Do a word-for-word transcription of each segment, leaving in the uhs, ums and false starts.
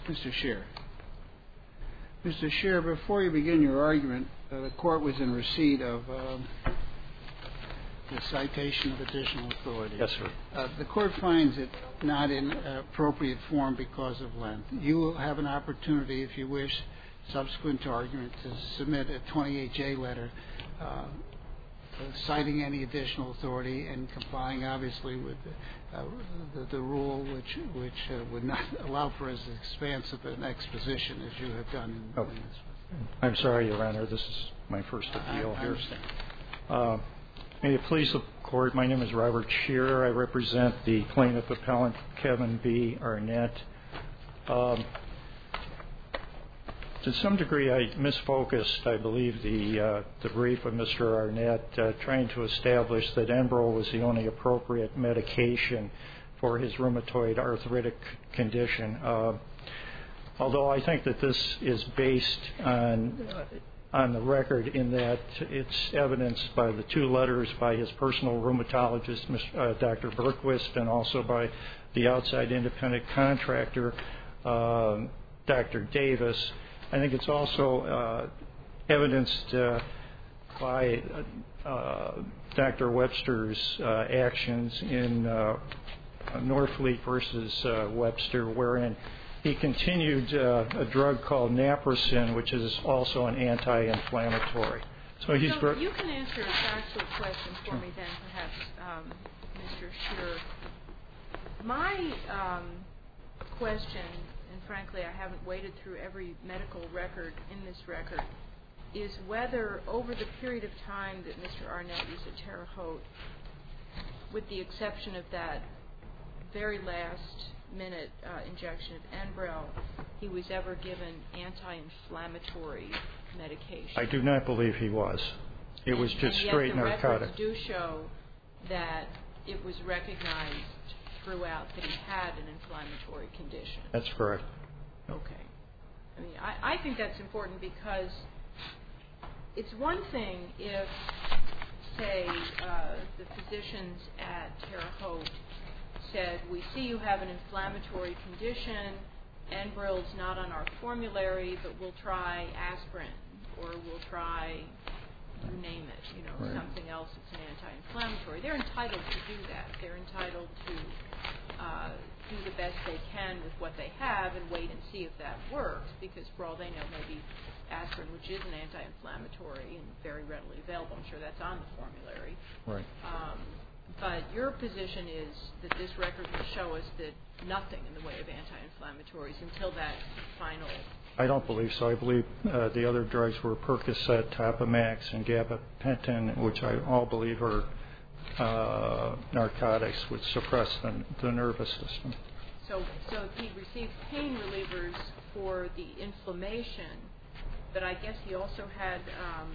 Mister Scheer. Mister Scheer, before you begin your argument, uh, the court was in receipt of um, the citation of additional authority. Yes, sir. Uh, the court finds it not in uh, appropriate form because of length. You will have an opportunity, if you wish, subsequent to argument, to submit a twenty-eight J letter uh, citing any additional authority and complying, obviously, with the, uh, the, the rule which which uh, would not allow for as expansive an exposition as you have done in, oh. in this. I'm sorry, Your Honor. This is my first appeal I, I here. understand. Uh, may it please the Court, my name is Robert Scheer. I represent the plaintiff appellant Kevin B. Arnett. Um, To some degree, I misfocused, I believe, the uh, the brief of Mister Arnett, uh, trying to establish that Enbrel was the only appropriate medication for his rheumatoid arthritic condition. Uh, although I think that this is based on uh, on the record in that it's evidenced by the two letters by his personal rheumatologist, uh, Doctor Berquist, and also by the outside independent contractor, uh, Doctor Davis. I think it's also uh, evidenced uh, by uh, uh, Doctor Webster's uh, actions in uh, Norfleet versus uh, Webster, wherein he continued uh, a drug called Naproxen, which is also an anti-inflammatory. So he's so you can answer a factual question for sure. me then, perhaps, um, Mister Scheer. My um, question, and frankly I haven't waded through every medical record in this record, is whether over the period of time that Mister Arnett was at Terre Haute, with the exception of that very last minute uh, injection of Enbrel, he was ever given anti-inflammatory medication. I do not believe he was. It and, was just and straight yet the narcotic. records do show that it was recognized throughout that he had an inflammatory condition. That's correct. Okay. I mean, I, I think that's important because it's one thing if, say, uh, the physicians at Terre Haute said, we see you have an inflammatory condition, Enbrel's not on our formulary, but we'll try aspirin, or we'll try, you name it, you know, right. something else that's an anti-inflammatory. They're entitled to do that. They're entitled to uh, do the best they can with what they have and wait and see if that works, because for all they know, maybe aspirin, which is an anti-inflammatory and very readily available, I'm sure that's on the formulary. Right. Um, But your position is that this record will show us that nothing in the way of anti-inflammatories until that final... I don't believe so. I believe uh, the other drugs were Percocet, Topamax, and gabapentin, which I all believe are uh, narcotics which suppress the, the nervous system. So, so he received pain relievers for the inflammation, but I guess he also had... Um,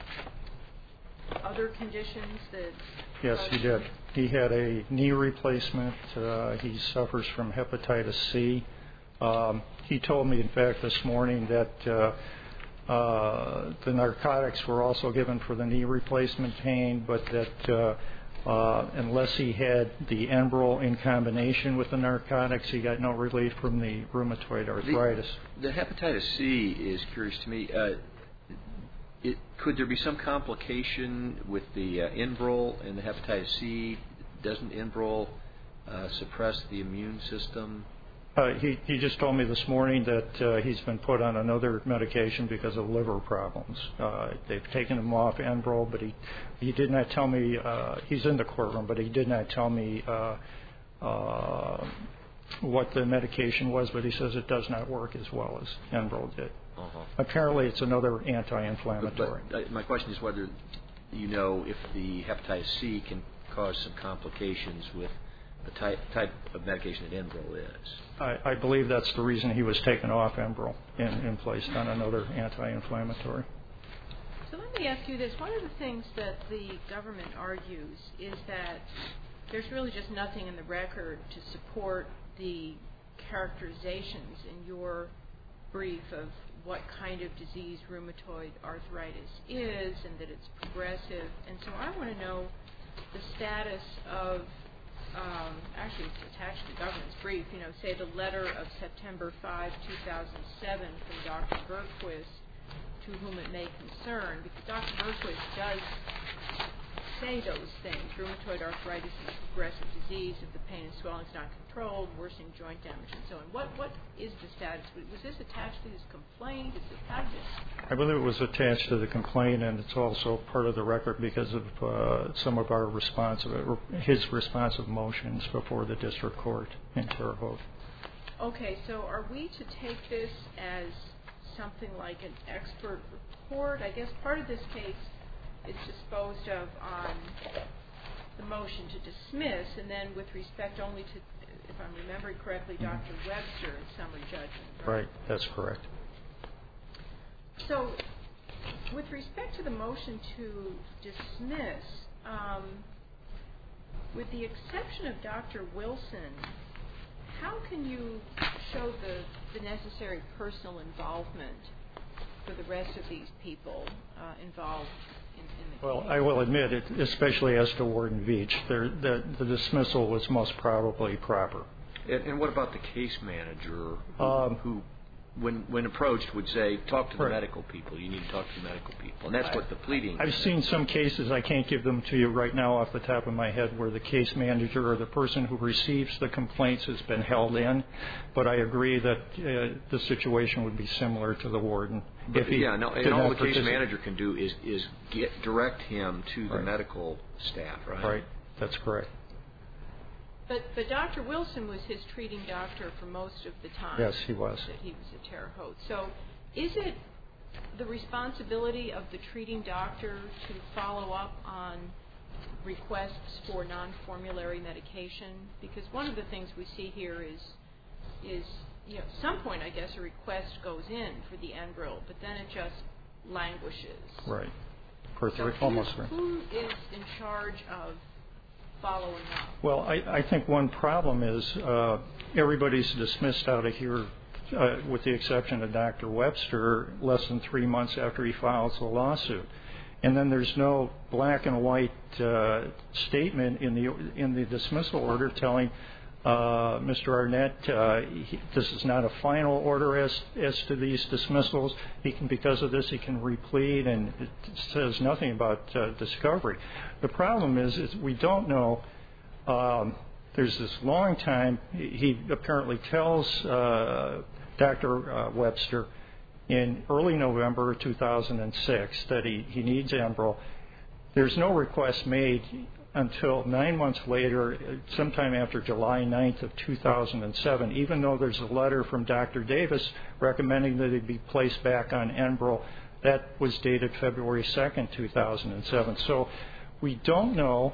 other conditions that... Yes, he did. He had a knee replacement. Uh, he suffers from hepatitis C. Um, he told me, in fact, this morning that uh, uh, the narcotics were also given for the knee replacement pain, but that uh, uh, unless he had the Enbrel in combination with the narcotics, he got no relief from the rheumatoid arthritis. The, the hepatitis C is curious to me. Uh, It, could there be some complication with the uh, Enbrel and the hepatitis C? Doesn't Enbrel uh, suppress the immune system? Uh, he, he just told me this morning that uh, he's been put on another medication because of liver problems. Uh, they've taken him off Enbrel, but he, he did not tell me, uh, he's in the courtroom, but he did not tell me uh, uh, what the medication was, but he says it does not work as well as Enbrel did. Uh-huh. Apparently, it's another anti-inflammatory. But, but, uh, my question is whether you know if the hepatitis C can cause some complications with the type, type of medication that Enbrel is. I, I believe that's the reason he was taken off Enbrel and, and placed on another anti-inflammatory. So let me ask you this. One of the things that the government argues is that there's really just nothing in the record to support the characterizations in your brief of what kind of disease rheumatoid arthritis is and that it's progressive. And so I want to know the status of um, actually it's attached to the government's brief, you know, say the letter of September fifth, two thousand seven from Doctor Bergquist, to whom it may concern, because Doctor Bergquist does say those things. Rheumatoid arthritis is a progressive disease. If the pain and swelling is not controlled, worsening joint damage and so on. What What is the status? Was this attached to his complaint? Is it, how did this? I believe it was attached to the complaint, and it's also part of the record because of uh, some of our responsive, his responsive motions before the district court in Terre Haute. Okay, so are we to take this as something like an expert report? I guess part of this case is disposed of on the motion to dismiss, and then with respect only to, if I'm remembering correctly, Doctor Mm-hmm. Webster in summary judgment. Right? Right, that's correct. So, with respect to the motion to dismiss, um, with the exception of Doctor Wilson, how can you show the, the necessary personal involvement for the rest of these people uh, involved in, in the Well, case? I will admit, it, especially as to Warden Veach, there, the, the dismissal was most probably proper. And, and what about the case manager who, Um, who when, when approached, would say, talk to the right. medical people. You need to talk to the medical people. And that's what the pleading I've is. seen some cases, I can't give them to you right now off the top of my head, where the case manager or the person who receives the complaints has been held in, but I agree that uh, the situation would be similar to the warden. But if he yeah, no, did and all not the case participate. manager can do is, is get, direct him to the Right. medical staff, right? Right, that's correct. But, but Doctor Wilson was his treating doctor for most of the time. Yes, he was. That he was at Terre Haute. So, is it the responsibility of the treating doctor to follow up on requests for non-formulary medication? Because one of the things we see here is, is you know, at some point, I guess, a request goes in for the Enbrel, but then it just languishes. Right. Per So almost who, right. who is in charge of following up? Well, I, I think one problem is uh, everybody's dismissed out of here, uh, with the exception of Doctor Webster, less than three months after he files the lawsuit. And then there's no black and white uh, statement in the in the dismissal order telling uh, Mister Arnett uh, he, this is not a final order as as to these dismissals. He can, because of this, he can replead, and it says nothing about uh, discovery. The problem is, is we don't know. Um, there's this long time. He, he apparently tells uh, Doctor Uh, Webster in early November two thousand six that he, he needs Enbrel. There's no request made until nine months later, sometime after July ninth of two thousand seven, even though there's a letter from Doctor Davis recommending that he be placed back on Enbrel. That was dated February second, two thousand seven. So we don't know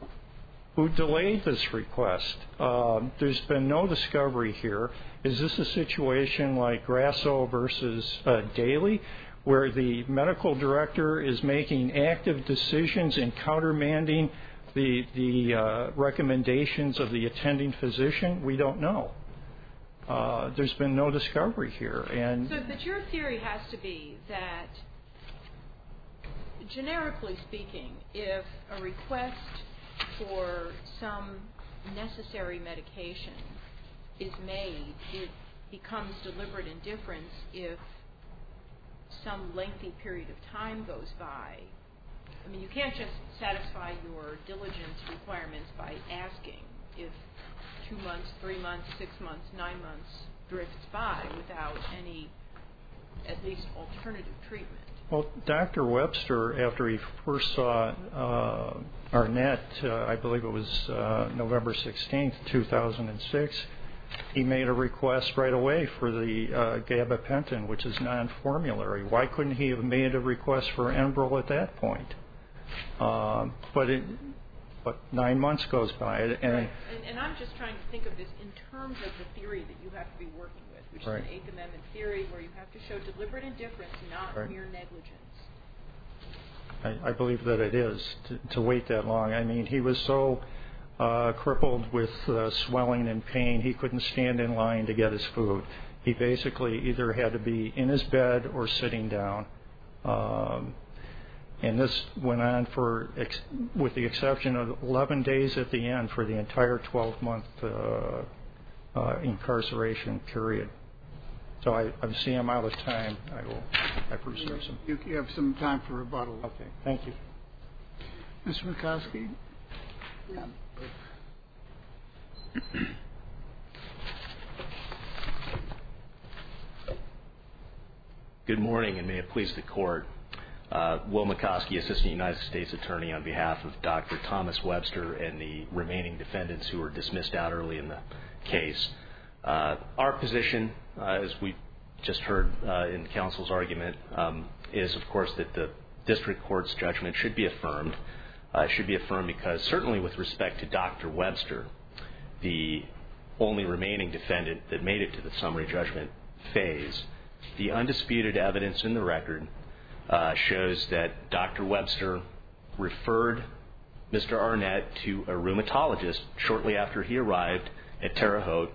who delayed this request. Um, there's been no discovery here. Is this a situation like Grasso versus uh, Daly, where the medical director is making active decisions and countermanding the, the uh, recommendations of the attending physician? We don't know. Uh, there's been no discovery here. And So, but your theory has to be that, generically speaking, if a request for some necessary medication is made, it becomes deliberate indifference if some lengthy period of time goes by. I mean, you can't just satisfy your diligence requirements by asking if two months, three months, six months, nine months drifts by without any, at least, alternative treatment. Well, Doctor Webster, after he first saw uh, Arnett, uh, I believe it was uh, November sixteenth, two thousand six, he made a request right away for the uh, gabapentin, which is non-formulary. Why couldn't he have made a request for Enbrel at that point? Um, but it, but nine months goes by, and, right. and and I'm just trying to think of this in terms of the theory that you have to be working with, which right. is an Eighth Amendment theory where you have to show deliberate indifference, not right. mere negligence. I, I believe that it is to, to wait that long. I mean, he was so uh, crippled with uh, swelling and pain, he couldn't stand in line to get his food. He basically either had to be in his bed or sitting down. Um, And this went on for, ex- with the exception of eleven days at the end, for the entire twelve-month uh, uh, incarceration period. So I, I see I'm out of time. I will I preserve some. You, you have some time for rebuttal. Okay, thank you. Mister McCoskey? Yeah. Good morning, and may it please the Court. Uh, Will McCoskey, Assistant United States Attorney, on behalf of Doctor Thomas Webster and the remaining defendants who were dismissed out early in the case. Uh, our position, uh, as we just heard uh, in counsel's argument, um, is, of course, that the district court's judgment should be affirmed. Uh, it should be affirmed because, certainly with respect to Doctor Webster, the only remaining defendant that made it to the summary judgment phase, the undisputed evidence in the record uh, shows that Doctor Webster referred Mister Arnett to a rheumatologist shortly after he arrived at Terre Haute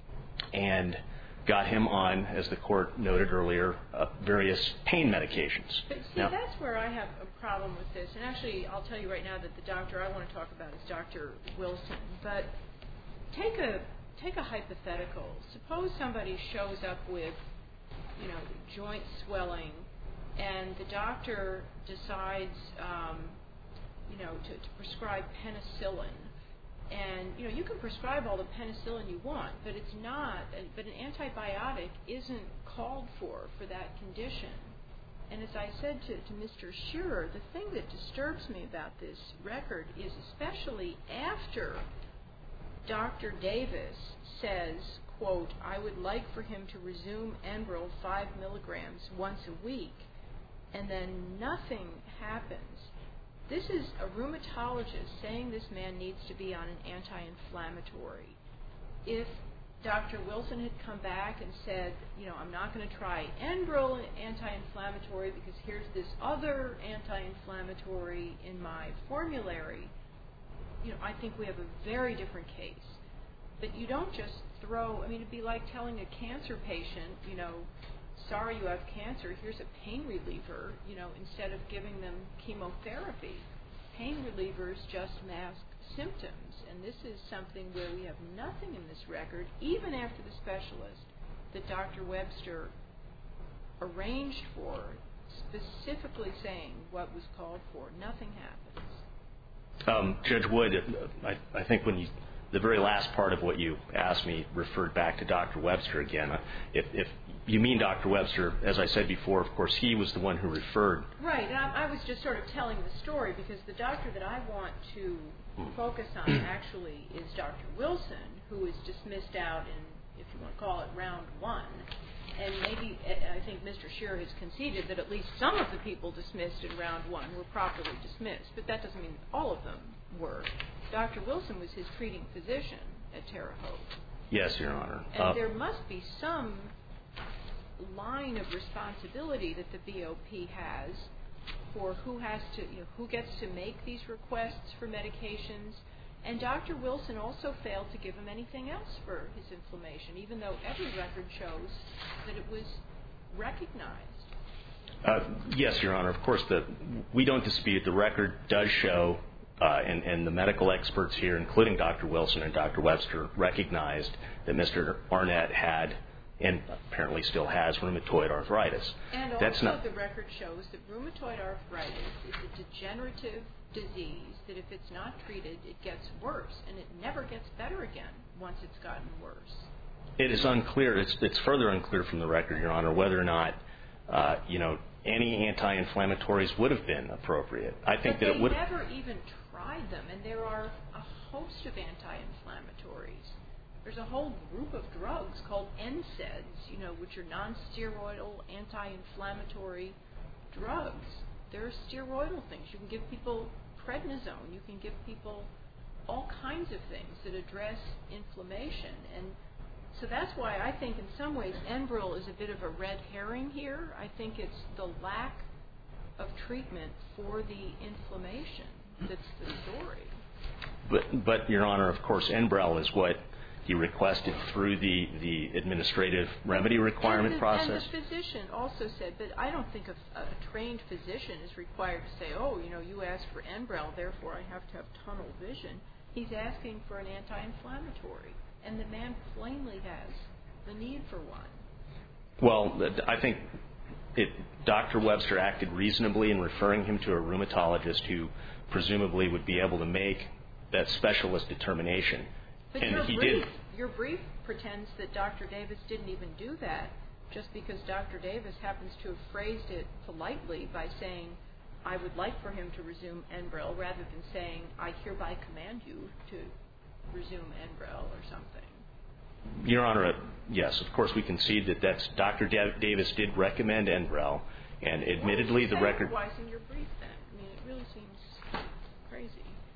and got him on, as the Court noted earlier, uh, various pain medications. But see, now, that's where I have a problem with this. And actually, I'll tell you right now that the doctor I want to talk about is Doctor Wilson. But take a take a hypothetical. Suppose somebody shows up with, you know, joint swelling, and the doctor decides, um, you know, to, to prescribe penicillin. And, you know, you can prescribe all the penicillin you want, but it's not, but an antibiotic isn't called for for that condition. And as I said to, to Mister Shearer, the thing that disturbs me about this record is especially after Doctor Davis says, quote, I would like for him to resume Enbrel five milligrams once a week, and then nothing happens. This is a rheumatologist saying this man needs to be on an anti-inflammatory. If Doctor Wilson had come back and said, you know, I'm not going to try Enbrel anti-inflammatory because here's this other anti-inflammatory in my formulary, you know, I think we have a very different case. But you don't just throw, I mean, it'd be like telling a cancer patient, you know, sorry you have cancer, here's a pain reliever, you know, instead of giving them chemotherapy. Pain relievers just mask symptoms, and this is something where we have nothing in this record, even after the specialist that Doctor Webster arranged for, specifically saying what was called for. Nothing happens. Um, Judge Wood, I, I think when you, the very last part of what you asked me referred back to Doctor Webster again. If, if you mean Doctor Webster, as I said before, of course, he was the one who referred. Right, and I, I was just sort of telling the story because the doctor that I want to focus on actually is Doctor Wilson, who is dismissed out in, if you want to call it, round one. And maybe, I think Mister Shearer has conceded that at least some of the people dismissed in round one were properly dismissed, but that doesn't mean all of them were. Doctor Wilson was his treating physician at Terre Haute. Yes, Your Honor. And uh, there must be some line of responsibility that the B O P has for who has to, you know, who gets to make these requests for medications. And Doctor Wilson also failed to give him anything else for his inflammation, even though every record shows that it was recognized. Uh, yes, Your Honor. Of course, the, we don't dispute the record does show, uh, and, and the medical experts here, including Doctor Wilson and Doctor Webster, recognized that Mister Arnett had, and apparently still has, rheumatoid arthritis. And That's also not, the record shows that rheumatoid arthritis is a degenerative disease that if it's not treated, it gets worse, and it never gets better again once it's gotten worse. It is unclear. It's, it's further unclear from the record, Your Honor, whether or not, uh, you know, any anti-inflammatories would have been appropriate. I think but that they it would. never even tried them, and there are a host of anti-inflammatories. There's a whole group of drugs called N SAIDs, you know, which are non-steroidal anti-inflammatory drugs. There are steroidal things. You can give people prednisone. You can give people all kinds of things that address inflammation. And so that's why I think in some ways Enbrel is a bit of a red herring here. I think it's the lack of treatment for the inflammation that's the story. But, but Your Honor, of course, Enbrel is what He requested through the, the administrative remedy requirement and the, process. And the physician also said, but I don't think a, a trained physician is required to say, oh, you know, you asked for Enbrel, therefore I have to have tunnel vision. He's asking for an anti-inflammatory, and the man plainly has the need for one. Well, I think it, Doctor Webster acted reasonably in referring him to a rheumatologist who presumably would be able to make that specialist determination. But and your, he brief, did. your brief pretends that Doctor Davis didn't even do that, just because Doctor Davis happens to have phrased it politely by saying, I would like for him to resume Enbrel, rather than saying, I hereby command you to resume Enbrel or something. Your Honor, yes, of course we concede that that's Doctor Davis did recommend Enbrel, and admittedly the record. Why in your brief then? I mean, it really seems crazy.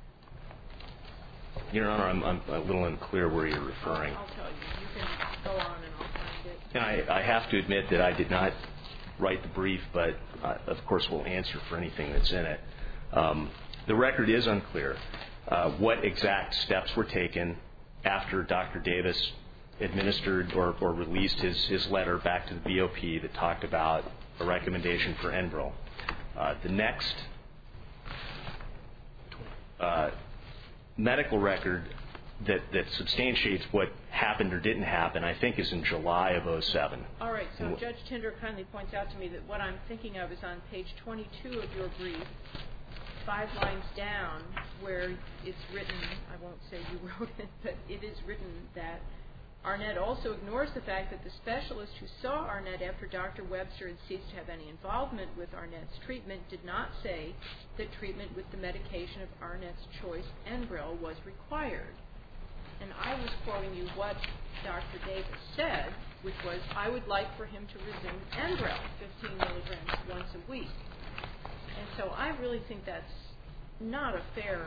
Your Honor, I'm, I'm a little unclear where you're referring. I'll, I'll tell you. You can go on and I'll find it. And I, I have to admit that I did not write the brief, but uh, of course we'll answer for anything that's in it. Um, the record is unclear. Uh, what exact steps were taken after Doctor Davis administered or, or released his, his letter back to the B O P that talked about a recommendation for Enbrel. Uh, the next uh, medical record that, that substantiates what happened or didn't happen, I think, is in July of oh seven. All right, so Judge Tinder kindly points out to me that what I'm thinking of is on page twenty-two of your brief, five lines down, where it's written, I won't say you wrote it, but it is written that Arnett also ignores the fact that the specialist who saw Arnett after Doctor Webster had ceased to have any involvement with Arnett's treatment did not say that treatment with the medication of Arnett's choice, Enbrel, was required. And I was quoting you what Doctor Davis said, which was, I would like for him to resume Enbrel, fifteen milligrams once a week. And so I really think that's not a fair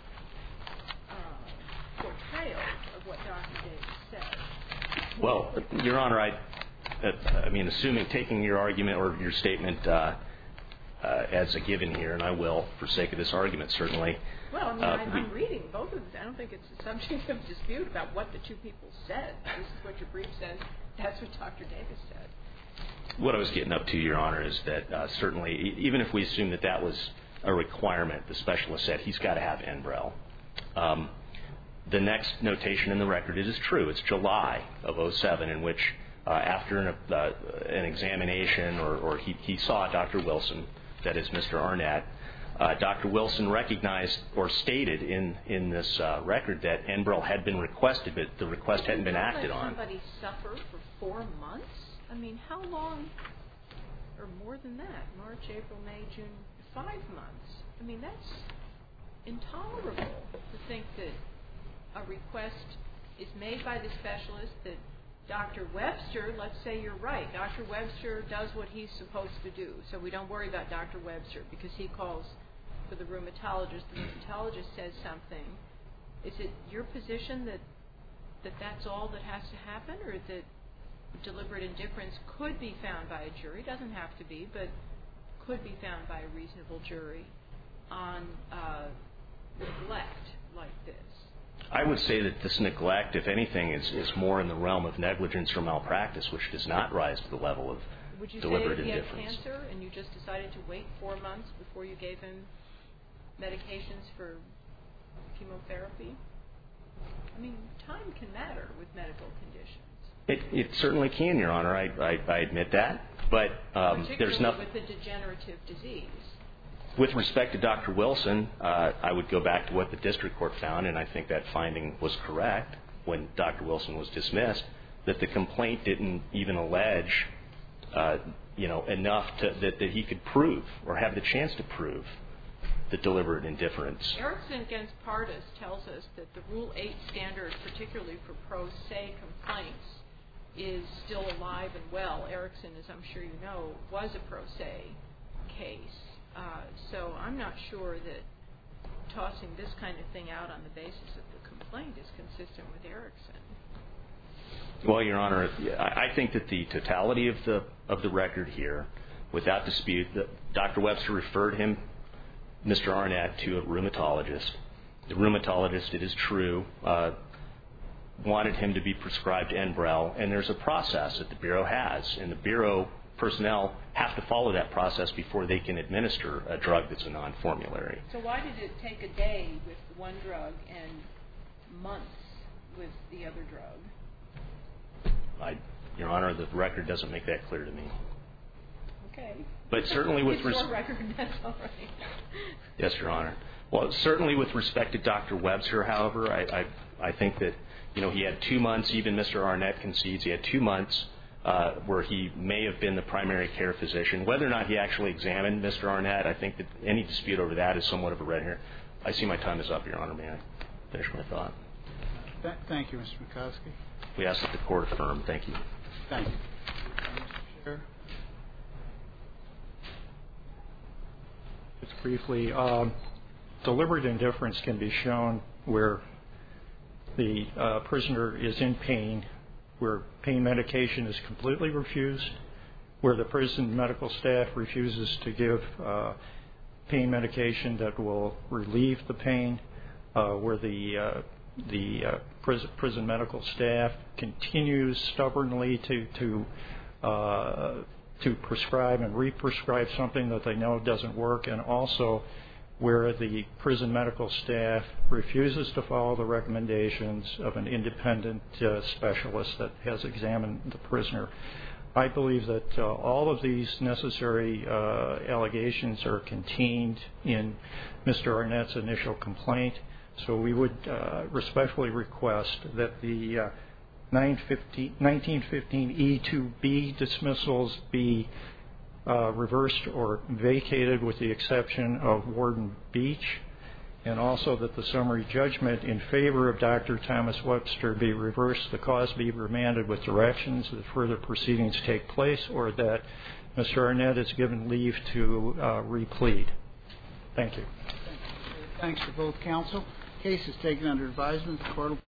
uh, portrayal of what Doctor Davis said. Well, Your Honor, I, uh, I mean, assuming, taking your argument or your statement uh, uh, as a given here, and I will, for sake of this argument, certainly. Well, I mean, uh, I'm, we, I'm reading both of them. I don't think it's a subject of dispute about what the two people said. This is what your brief says. That's what Doctor Davis said. What I was getting up to, Your Honor, is that uh, certainly, even if we assume that that was a requirement, the specialist said he's got to have Enbrel. Um, the next notation in the record, it is true, it's July of oh seven, in which uh, after an, uh, an examination, or, or he, he saw Doctor Wilson, that is Mister Arnett, uh, Doctor Wilson recognized or stated in, in this uh, record that Enbrel had been requested, but the request hadn't been acted on. Somebody suffer for four months? I mean, how long, or more than that, March, April, May, June, five months. I mean, that's intolerable to think that a request is made by the specialist that Doctor Webster, let's say you're right, Doctor Webster does what he's supposed to do, so we don't worry about Doctor Webster because he calls for the rheumatologist, the rheumatologist says something. Is it your position that, that that's all that has to happen, or that deliberate indifference could be found by a jury, doesn't have to be, but could be found by a reasonable jury on uh, neglect like this? I would say that this neglect, if anything, is, is more in the realm of negligence or malpractice, which does not rise to the level of Would you deliberate say if he indifference. had cancer and you just decided to wait four months before you gave him medications for chemotherapy? I mean, time can matter with medical conditions. It, it certainly can, Your Honor. I, I, I admit that. But um, there's nothing. With a degenerative disease. With respect to Doctor Wilson, uh, I would go back to what the district court found, and I think that finding was correct when Doctor Wilson was dismissed, that the complaint didn't even allege, uh, you know, enough to, that, that he could prove or have the chance to prove the deliberate indifference. Erickson against Pardis tells us that the Rule eight standard, particularly for pro se complaints, is still alive and well. Erickson, as I'm sure you know, was a pro se case. Uh, so I'm not sure that tossing this kind of thing out on the basis of the complaint is consistent with Erickson. Well, Your Honor, I think that the totality of the of the record here, without dispute, that Doctor Webster referred him, Mister Arnett, to a rheumatologist. The rheumatologist, it is true, uh, wanted him to be prescribed Enbrel, and there's a process that the Bureau has, and the Bureau personnel have to follow that process before they can administer a drug that's a non-formulary. So why did it take a day with one drug and months with the other drug? I, Your Honor, the record doesn't make that clear to me. Okay. But certainly with it's your record, that's all right. Yes, Your Honor. Well, certainly with respect to Doctor Webster, however, I, I, I think that, you know, he had two months, even Mister Arnett concedes, he had two months uh, where he may have been the primary care physician. Whether or not he actually examined Mister Arnett, I think that any dispute over that is somewhat of a red herring. I see my time is up, Your Honor. May I finish my thought? Th- thank you, Mister McCoskey. We ask that the Court affirm. Thank you. Thank you. Mister Chair. Just briefly, um, deliberate indifference can be shown where the uh, prisoner is in pain, where pain medication is completely refused, where the prison medical staff refuses to give uh, pain medication that will relieve the pain, uh, where the uh, the uh, prison, prison medical staff continues stubbornly to to uh, to prescribe and re-prescribe something that they know doesn't work, and also where the prison medical staff refuses to follow the recommendations of an independent uh, specialist that has examined the prisoner. I believe that uh, all of these necessary uh, allegations are contained in Mister Arnett's initial complaint, so we would uh, respectfully request that the uh, nineteen fifteen E two B dismissals be Uh, reversed or vacated with the exception of Warden Beach, and also that the summary judgment in favor of Doctor Thomas Webster be reversed, the cause be remanded with directions that further proceedings take place, or that Mister Arnett is given leave to uh, replead. Thank you. Thanks to both counsel. Case is taken under advisement. The court will